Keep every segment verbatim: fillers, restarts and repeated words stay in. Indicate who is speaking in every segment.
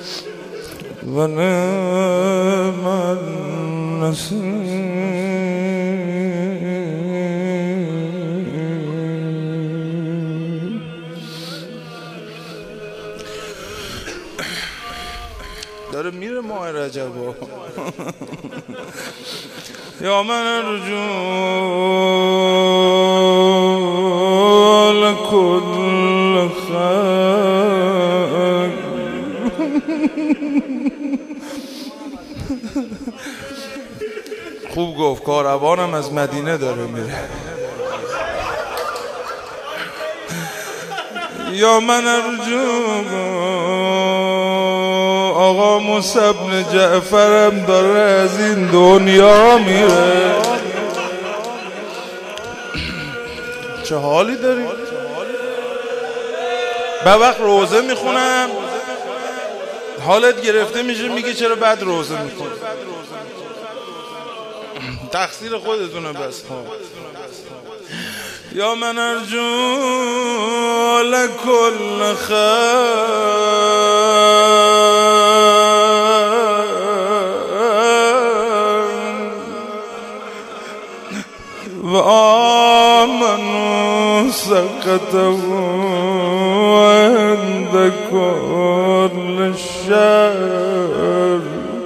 Speaker 1: و نعم النصیر. داره میره ماه رجب یا من ارجو لکل خیر. خوب گفت، کاروانم از مدینه داره میره. یا من ارجو آقا موسی بن جعفرم داره از این دنیا میره. چه حالی داری؟ به وقت روزه میخونم حالت گرفته میشه، میگه چرا بعد روزه میخونی؟ تقصیر خودتونه بس. یا من ارجو لکل خیر و آمن سقطه عند کل شر.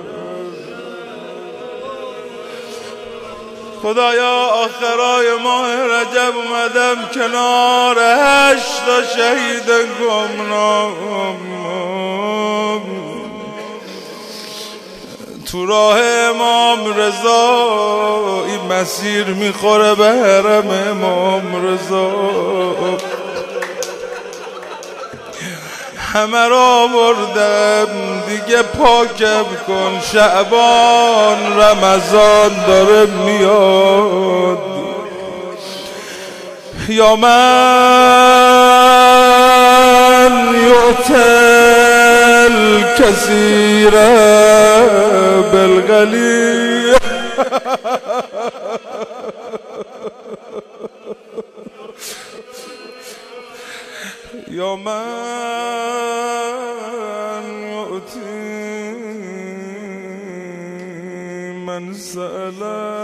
Speaker 1: خدایا آخرای ماه رجب اومدم کنار هشت شهید گمنام تو راه امام رضا، این مسیر میخوره به حرم امام رضا. همه را بردم دیگه پاکم کن، شعبان رمضان داره میاد. یا من یعتل کثیر بالقلیل. یا من یعطی من سأل،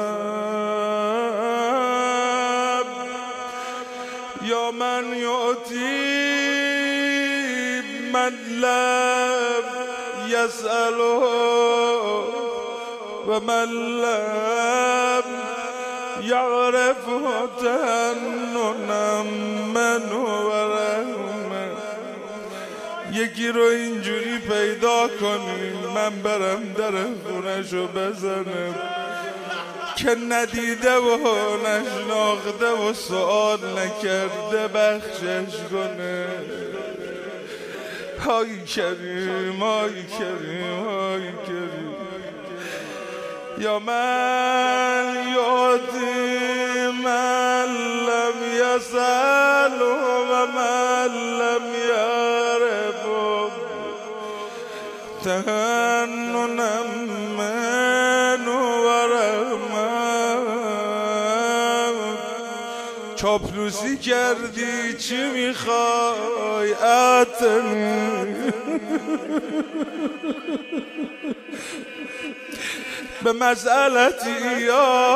Speaker 1: یا من یعطی من لم یسأل و من لم یعرف تهننا منه و رحمه. یکی رو اینجوری پیدا کنیم من برم در خونشو بزنم که ندیده و نشناخته و سؤال نکرده بخشش کنه. های کریم های کریم های کریم. یا من یعطی من لم یسأل و من لم یعرف تهننا منه و رحمه. چاپلوسی کردی چی میخوای اتمی؟ به مسئلتی یا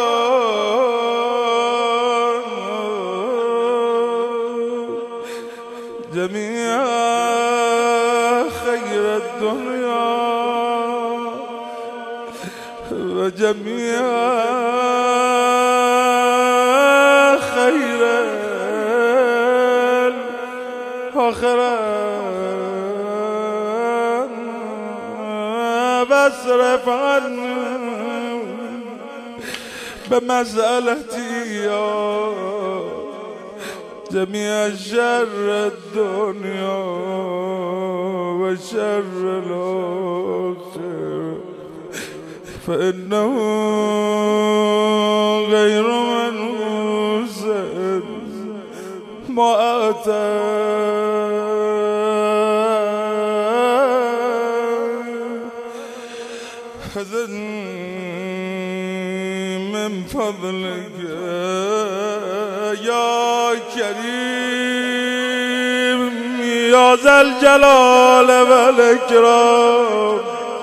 Speaker 1: جمیع خیر الدنیا و جمیع خیر الاخره واصرف عنه بمسألتي يا جميع شر الدنيا وشر الآخرة فإنه غير منوس ما أتى خذني من فضلك يا كريم یا ذوالجلال والاکرام.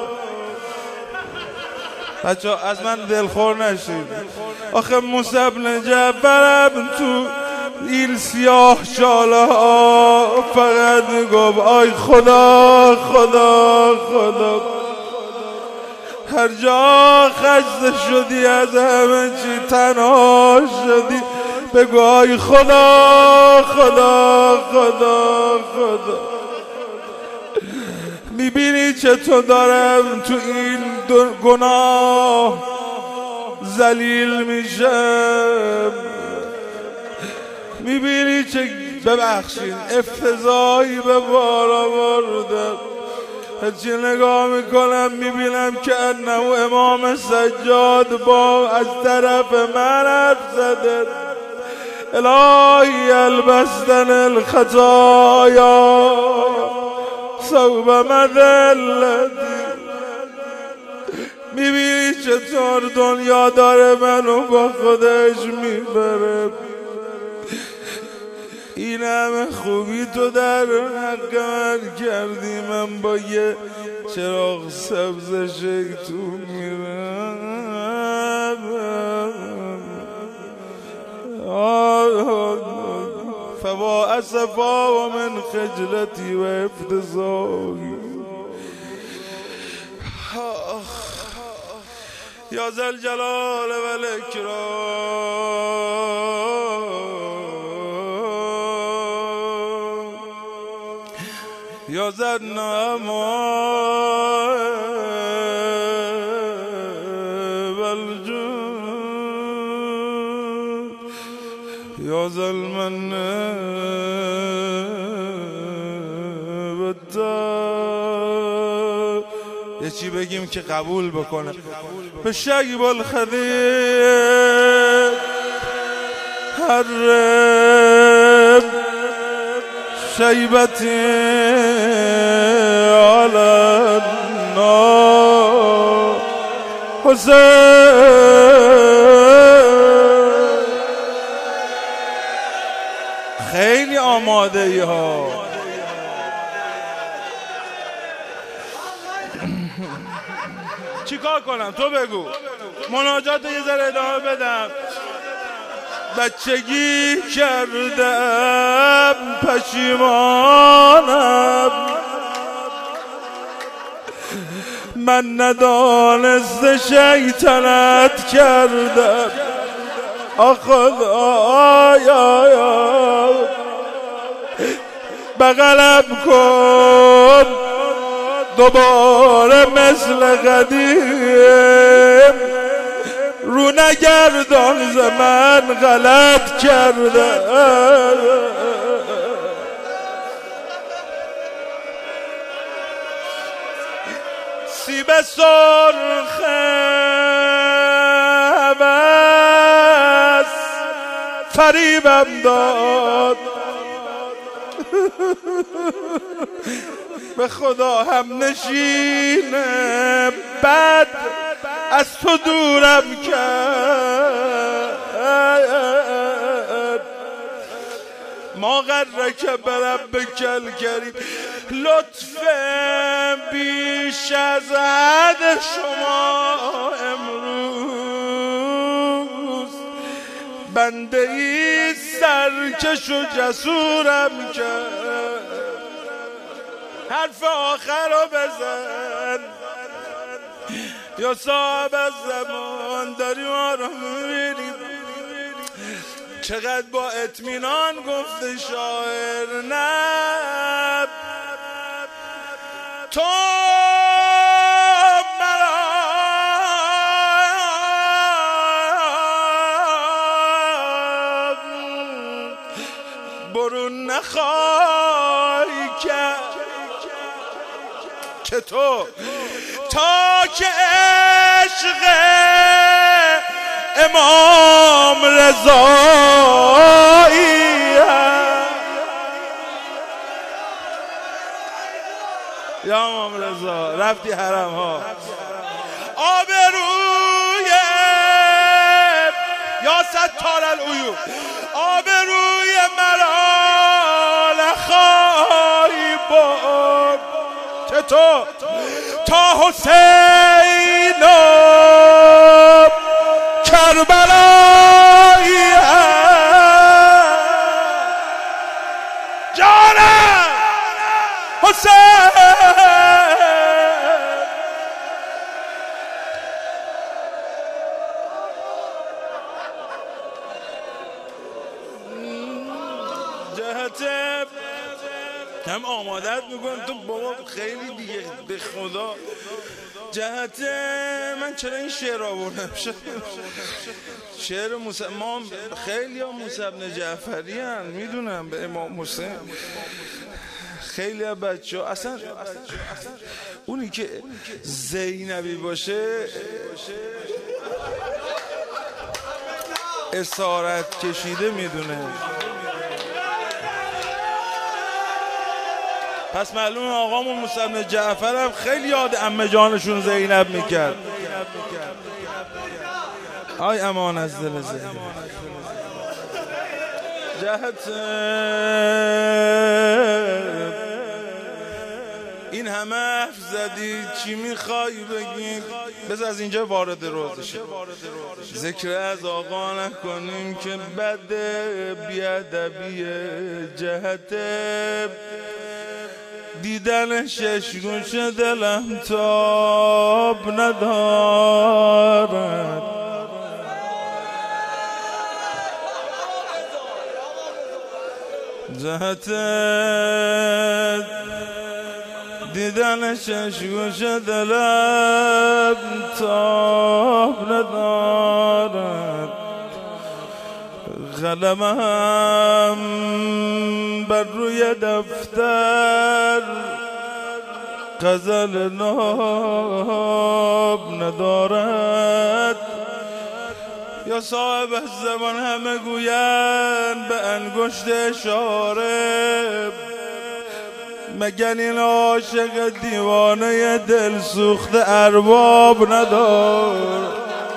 Speaker 1: بچه ها از من دلخور نشید. آخه موسی بن جعفرم تو این سیاه شاله ها فقط میگفت آی خدا خدا خدا. هر جا خسته شدی از همه چی تنها شدی بگو آی خدا خدا خدا خدا. میبینی چطور دارم تو این گناه ذلیل میشم؟ میبینی چه ببخشید افتضاحی به بار آوردم؟ هرچی نگاه میکنم میبینم که انه امام سجاد با از طرف من حرف زده. الهی البستن الخطایا صوب مذلتی. میبینی چطور دنیا داره منو با خودش میبره. این همه خوبی تو در حق من کردی، من با یه چراغ سبز شیطون میرم. فوا اسفا و من خجلتی و افتضاحی. یا ذوالجلال والاکرام. یا ذا النعماء والجود. یا ذا المن والتاب. یه چی بگیم که قبول بکنه. به شیب الخدیب حرب شیبتی علی النار. حسین خیلی آماده ای ها. چیکار کنم تو بگو. مناجات یه ذره ادامه بدم. بچگی کردم پشیمانم، من ندانسته شیطنت کردم. آخد آی آی آی بغلم کن دوباره مثل قدیم. رو نگردان ز من غلط کرده. سیب سرخ هوس فریبم داد. به خدا هم نشین بد از تو دورم کرد. ما غرک بربک الکریم. لطف بیش از حد شما امروز بنده ای سرکش و جسورم کرد. حرف آخر رو بزن یا صاحب الزمان. داری ما رو میبینی چقدر با اطمینان گفته شاعر. نه تو مرا برون نخواهی کرد که تو تا که عشق امام رضایی یا امام رضا رفتی حرم ها. آبروی یا ستار العیوب آبروی مرا خواهی برد که تو تا حسین و کربلایی جانم حسین جهت هم آمادت میکنم تو بابا خیلی دیگه به خدا جهت من چرا این شعر آوردم شعر موسی ما خیلی ها موسی بن جعفری هن میدونم به امام حسین خیلی ها بچه ها اصلا اونی که زینبی باشه اسارت کشیده میدونه پس معلومه آقامون موسی بن جعفر هم خیلی یاد عمه جانشون زینب میکرد آی امان از دل زینب جهت این همه حرف زدی چی میخوای بگی بذار از اینجا وارد روزه شد ذکر از آقا نکنیم که بد بیادبی جهت دیدن شش گوش دلم تاب ندارد جهت دیدن شش گوش دلم تاب ندارد قلمم بر روی دفتر غزل ناب ندارد یا صاحب زمان همه گویند به انگشت اشاره مگر این عاشق دیوانه دل سوخته ارباب ندارد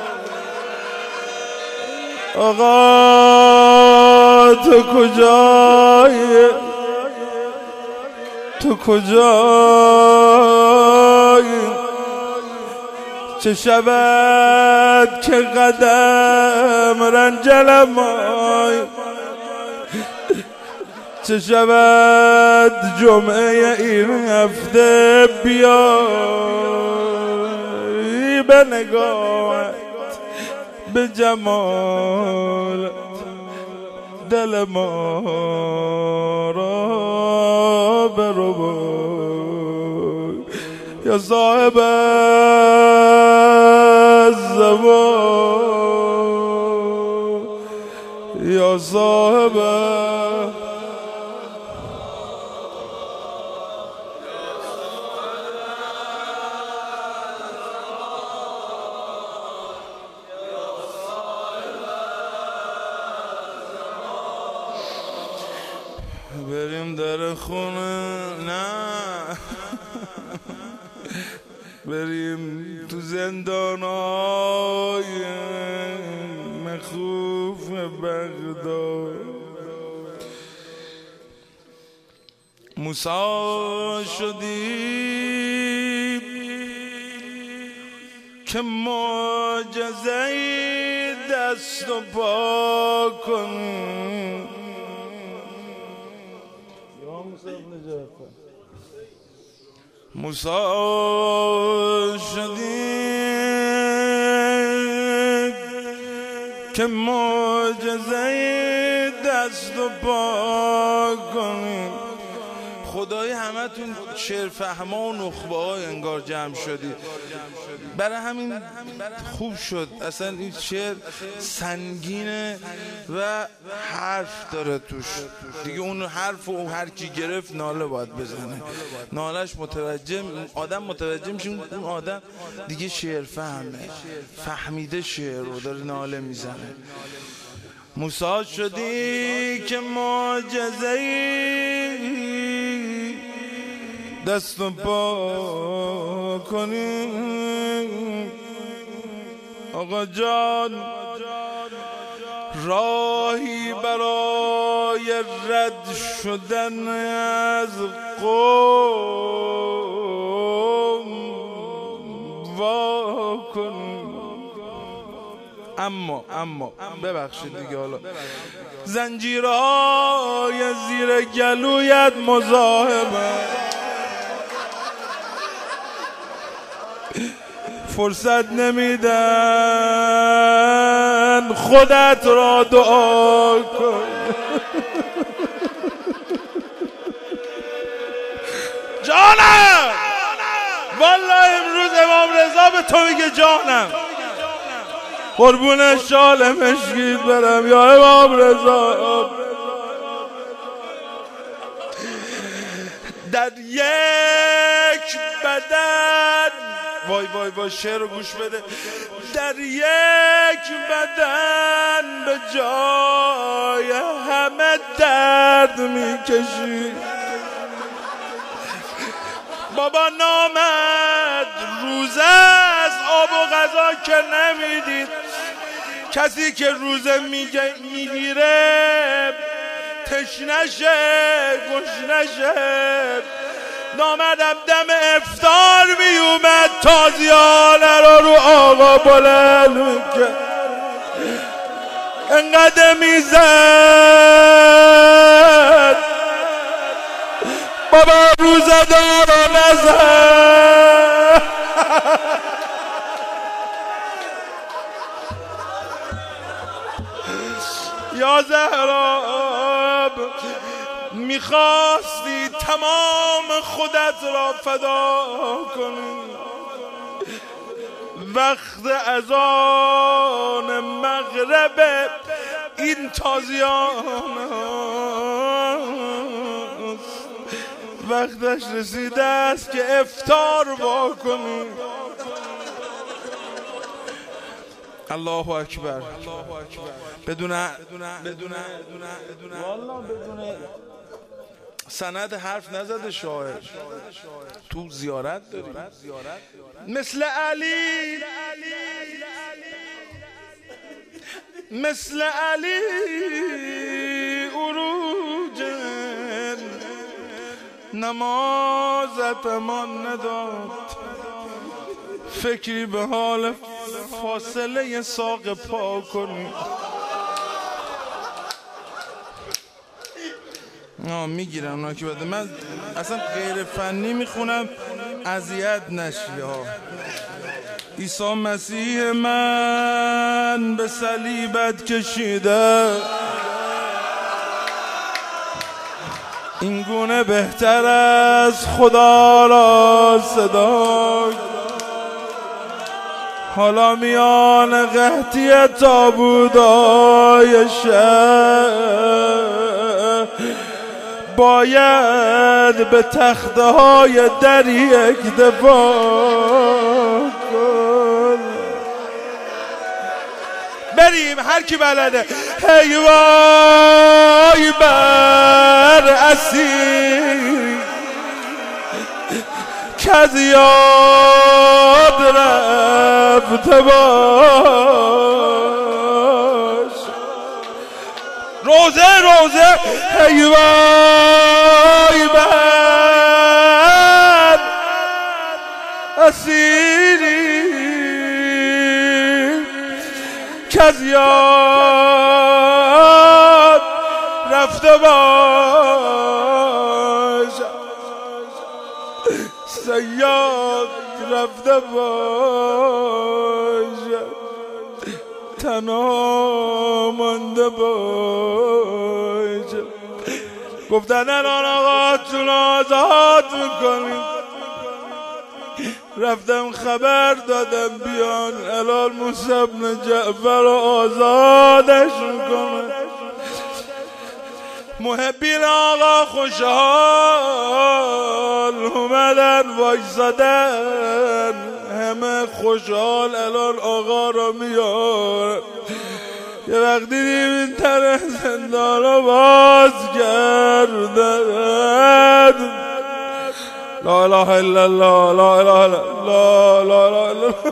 Speaker 1: آقا تو کجایی تو کجایی چه شود که قدم رنجلم آی چه شود جمعه این هفته بیایی به نگاهت به جمال دل ما را برو یا صاحب الزمان یا صاحب بریم در خونه نه بریم تو زندانای مخوف بغداد موسی شدی که معجزه دست و پا کن موسی شدی که معجزه دست و پا کنی خدای همه تون شعر فهما و نخبه های انگار جمع شدی برای همین خوب شد اصلا این شعر سنگینه و حرف داره توش دیگه اون حرف و هر کی گرفت ناله باید بزنه نالش متوجه آدم متوجه میشه اون آدم دیگه شعر فهمه فهمیده شعر رو داره ناله میزنه موسی شدی که معجزه‌ای دست و پا کنی آقا جان راهی برای رد شدن از قوم واکن. اما اما ببخشید دیگه، حالا زنجیرهای زیر گلویت مزاحمه، فرصت نمیدن خودت را دعا کن. جانم والله امروز امام رضا به تو میگه جانم، قربون شال مشکیت برم یا امام رضا. در یک بدن، وای وای وای شعر رو گوش بده، در یک بدن به جای همه درد میکشی. بابا نامد روزه از آب و غذا که نمیدید، کسی که روزه میگیره تشنشه گشنشه. نامدم دم افطار میومد تازیانه رو رو آقا بلند میکرد، انقدر میزد بابا روزه دارو نزد. یا زهرا میخواستی تمام خودت را فدا کنی، وقت اذان مغرب این تازیان وقتش رسیده است که افطار واکنی. الله اکبر. بدون بدون والله بدون سند حرف نزده شاعر. تو زیارت داری مثل علی، مثل علی عروج نمازت امان نداد، فکری به حال فاصله ساق پا کنی. آه میگیرم اونا که بده، من اصلا غیر فنی میخونم اذیت نشی ها. عیسی مسیح من به صلیبت کشیده، این گونه بهتر از خدا را صدا. حالا میان قحطی تابودای شهر باید به تخته های در یک دفاع کن. بریم هر کی بلده. هی وای بر اسیر که از یاد رفته باش. روزه روزه هی وای بر اسیری که از یاد رفته باش، صیاد رفته باش، تنها مانده باش. گفتن الان آقاتون آزاد میکنیم، رفتم خبر دادم بیان الان موسی بن جعفر آزادش میکنه. محبین آقا خوشحال اومدن وایسادن، همه خوشحال الان آقا رو میارن. یه وقتی دیدیم این تن زندان رو باز کردن، لا اله الا الله، لا اله الا الله، لا اله الا الله.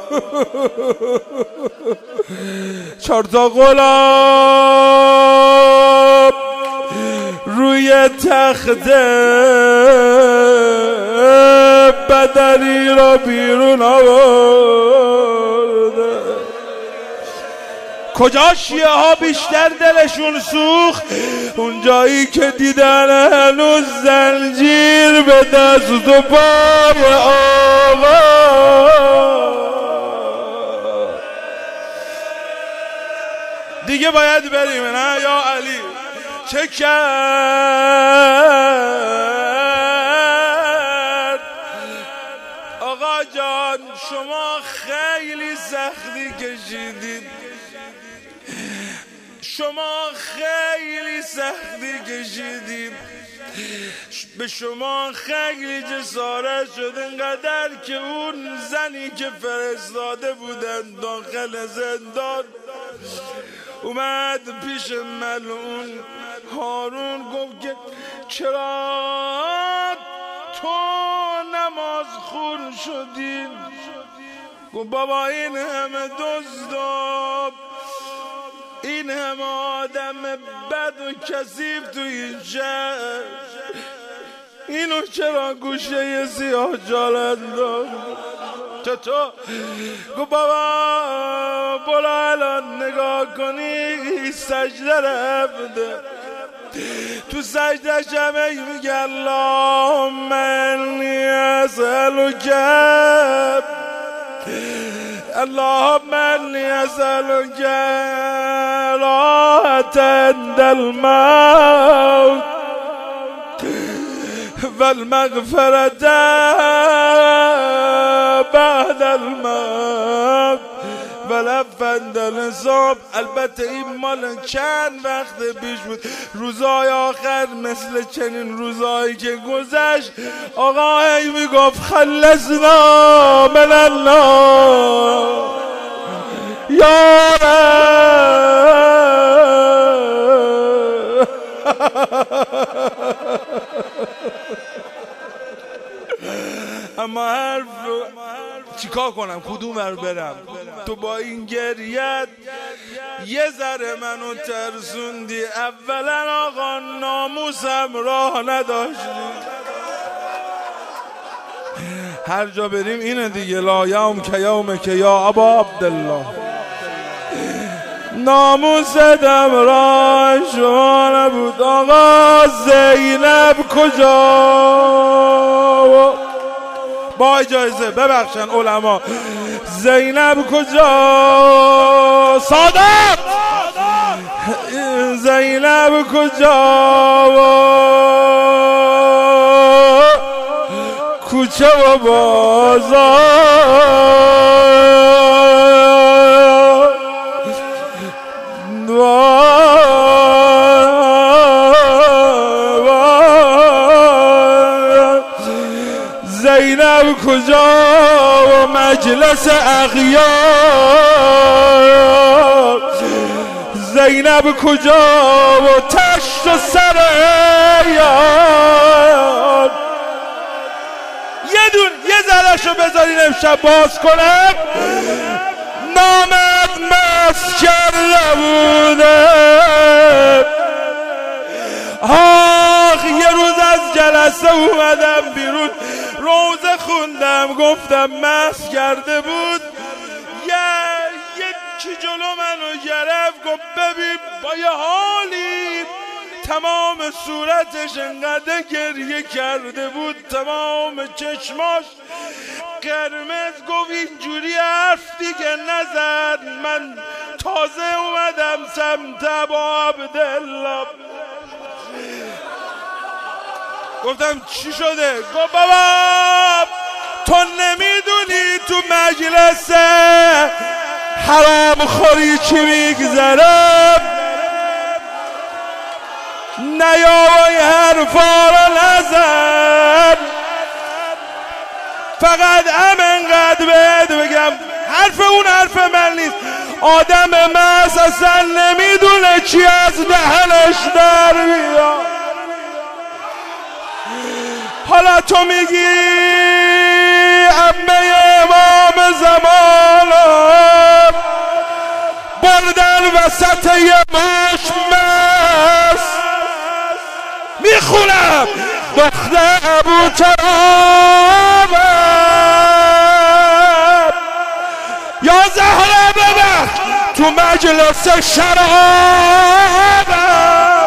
Speaker 1: چهار تا غلام روی تخت بدری را بیرون آورده. کجا شیعه ها بیشتر دلشون سوخت؟ اون جایی که دیدن هنوز زنجیر به دست و پای آقا. دیگه باید بریم نه یا علی؟ چه کرد آقا جان؟ شما خیلی سختی کشیدید، شما خیلی سختی کشیدید، به شما خیلی جسارت شد، انقدر که اون زنی که فرستاده بودن داخل زندان اومد پیش ملعون هارون گفت که چرا تو نماز خون شدی؟ گفت بابا این همه دزد، این همه آدم بد و کثیف تو این شهر، اینو چرا گوشه سیاه جالت داد؟ چطور؟ گفت بابا برو الان نگاه کنی سجده رفته، تو سجده شمه میگه اللهم انی اسألک اللهم انی اسألک راحة عند الموت والمغفرة بعد الموت ولفند الحساب. البته این مال چند وقت پیش بود، روزای آخر مثل چنین روزایی که گذشت آقا هی میگفت خلصنا من النار یا رب. اما حرف چیکار کنم؟ کدوم ور برم؟ تو با این گریت یه ذره منو ترسوندی. اولا آقا ناموسم راه نداشتی، هر جا بریم اینه دیگه، لا یوم که یوم که یا ابا عبدالله، ناموسم راه شما نبود. آقا زینب کجا؟ با اجازه ببخشن علما، زینب کجا؟ صادق زینب کجا؟ کوچه و بازار زینب کجا و مجلس اغیار؟ زینب کجا و تشت و سر یار؟ یه دون یه ذرهشو بذارین امشب باز کنم. نامت مسکر نبوده، آخ یه روز از جلسه اومدم بیرون، روزه خوندم، گفتم مس کرده بود، یه یکی جلو منو گرفت گفت ببین با یه حالی تمام صورتش انقدر گریه کرده بود، تمام چشماش قرمز، گفت اینجوری حرف دیگه نزد. من تازه اومدم سمت ابا عبدالله، گفتم چی شده؟ گفت بابا تو نمیدونی تو مجلس حرام خوری چی میگذره؟ نیای حرفا رو نزن، فقط امنقدر بهت بگم حرف اون حرف من نیست، آدم مس اصلا نمیدونه چی از دهنش در بیاد. حالا تو میگی عمه امام زمانم بردن وسط یه مش مس، بخونم دختر ابو ترابم یا زهره ببخش تو مجلس شرابم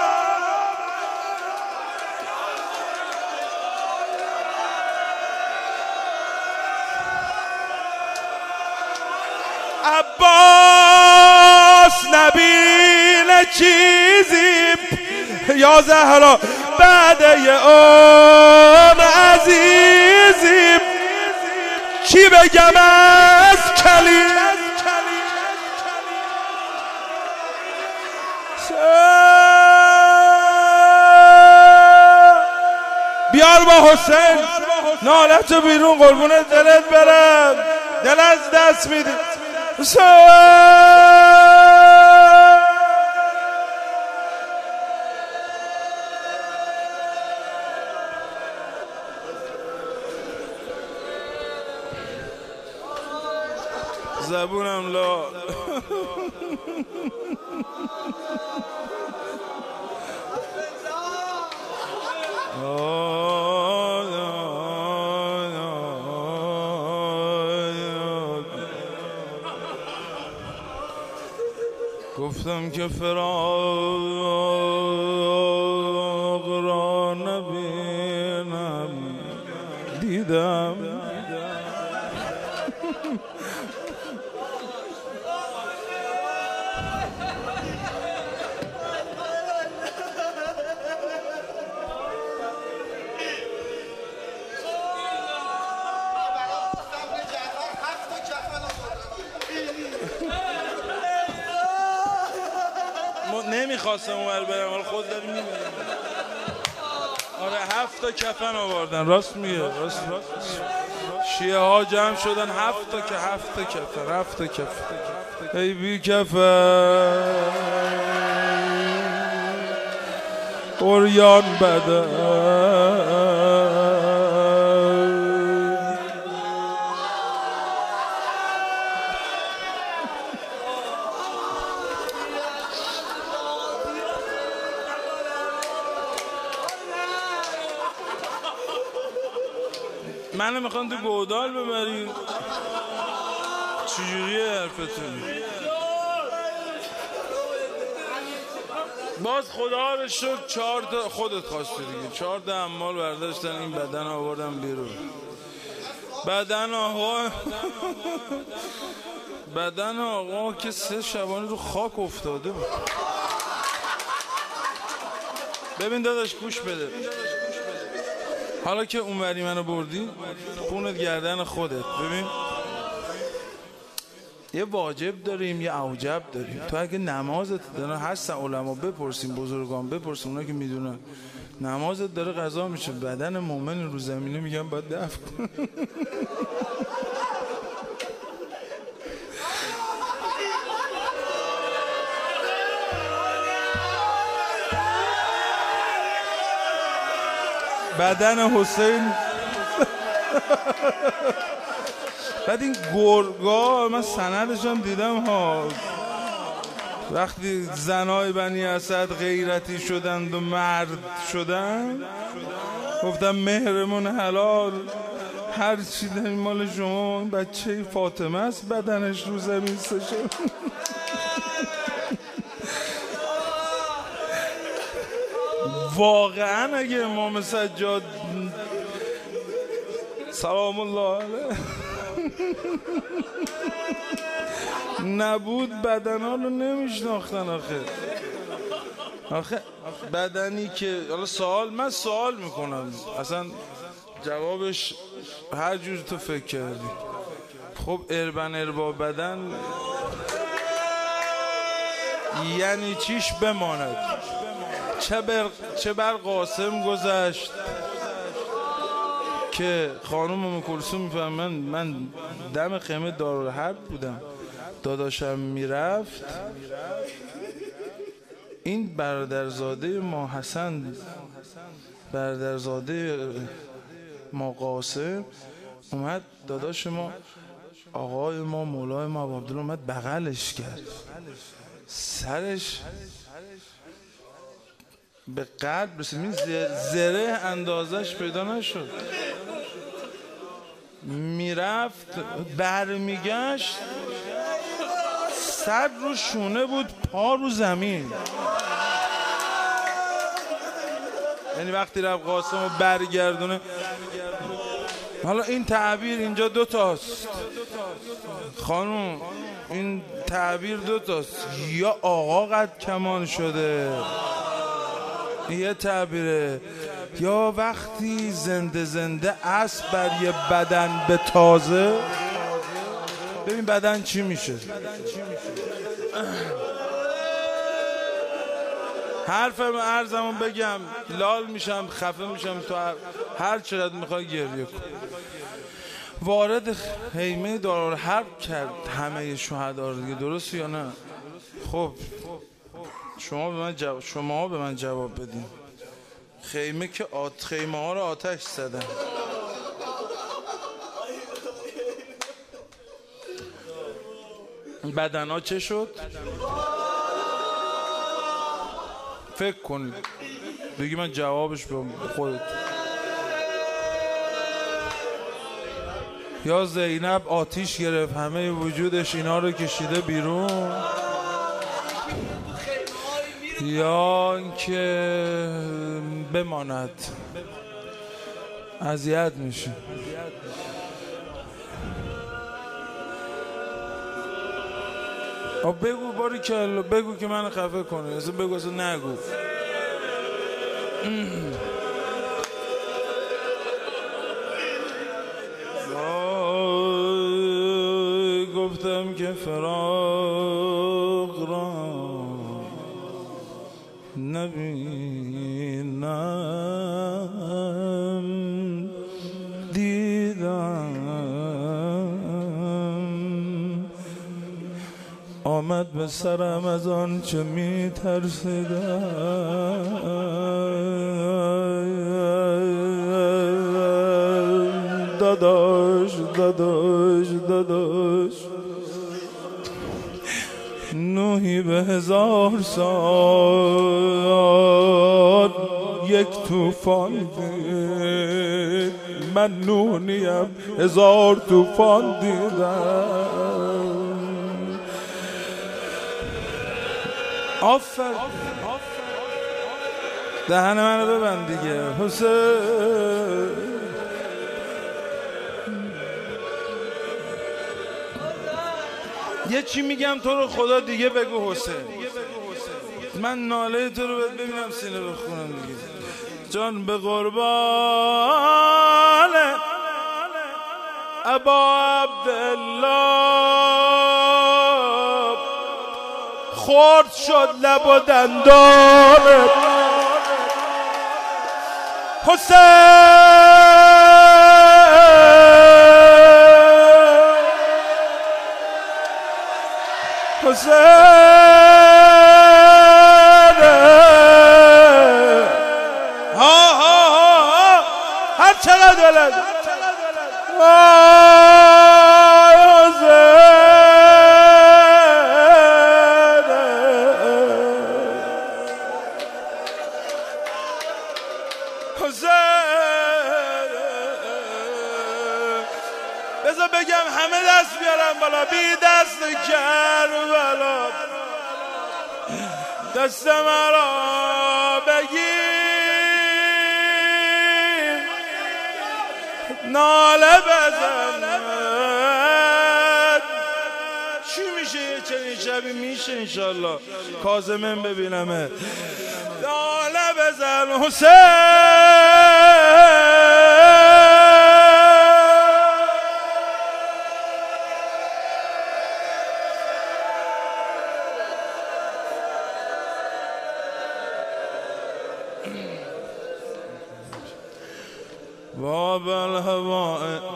Speaker 1: عباس نبیل چیزی یا زهرا بعد یه اون عزیزی چی بگم از کلی بیار با حسین نالت بیرون قربون دلت برم دل از دست میدی زبونم لا گفتم که فراق را نبینم دیدم نمیخواستم اونور برم ولی خود داری میبرم آره هفت تا کفن آوردن راست میگه راست راست شیعه ها جمع شدن هفت تا که هفت تا کفن هفت تا کفن ای بی کفن اوریان بدن منو میخوان تو گودال ببرین چجوریه حرفتون باز خدا رو شکر چهار تا خودت خواستی دیگه چهار تا اموال برداشتن این بدن آوردن بیرون بدن آقا بدن آقا که سه شبانه رو خاک افتاده بود ببین داداش گوش بده حالا که اونوری منو بردی خونت گردن خودت ببین یه واجب داریم یه اوجب داریم تو اگه نمازت داره هستن علما بپرسیم بزرگان بپرسیم اونا که میدونن نمازت داره قضا میشه بدن مومن رو زمینه میگن باید دفن کن بدن حسین بعد این گرگا من سندش هم دیدم ها وقتی زنای بنی اسد غیرتی شدند و مرد شدند گفتم مهرمون حلال هر چی داریم مال شما بچه فاطمه است بدنش رو زمین سشه واقعا اگه امام سجاد سلام الله علیه نبود بدن ها رو نمیشناختن آخه آخه بدنی که حالا سوال من سوال میکنم اصلا جوابش هر جور تو فکر کردی خب اربن اربا بدن یعنی چیش بماند چه بر, چه بر قاسم گذشت که خانم ام کلثوم میفهمن من دم خیمه دارالحرب بودم داداشم میرفت این برادرزاده ما حسن برادرزاده ما قاسم اومد داداش ما آقای ما مولای ما ابو عبدالله اومد بغلش کرد سرش به قلب رسید. این زره اندازش پیدا نشد، میرفت برمیگشت سر رو شونه بود، پا رو زمین. یعنی وقتی رفت قاسم رو برگردونه. حالا این تعبیر اینجا دو تاست خانوم، این تعبیر دو تاست، یا آقا قد کمان شده یه تعبیره، یا وقتی زنده زنده اسب بر یه بدن به تازه. ببین بدن چی میشه. حرفم عرضمون بگم لال میشم خفه میشم، تو هر چقدر میخوای گریه کن. وارد خیمه دارالحرب کرد همه شهدا رو دیگه، درست یا نه؟ خب شما به من جواب شما به من جواب بدین. خیمه که آت خیمه ها رو آتش زدن. بدن ها چه شد؟ فکر کنید بگی من جوابش به خودت. یا زینب آتیش گرفت همه وجودش اینا رو کشیده بیرون، یا اینکه بماند. اذیت میشه. آب بگو باری کلا، بگو که من خفه کنه، اصلا بگو، اصلا نگو. گفتم که فراق را نبینم، دیدم آمد به سرم از آن چه می ترسیدم. داداش داداش داداش نوحی به هزار سال یک توفان دید، من نوح نیم هزار توفان دیدم. آفر دهن منو ببند دیگه حسین. یه چی میگم تو رو خدا دیگه بگو حسین. من ناله تو رو ببینم سینه بخونم دیگه. جان به قربان ابا عبدالله خورد شد لب و دندان حسین. حسین ها ها ها هر چقدر ولد بذار بگم همه دست بیارم بالا، بی دست کربلا دست مرا بگیر ناله بزن. چی میشه یه چنین شبی؟ میشه انشالله کاظمن ببینمه. ناله بزن حسین. باب الهواء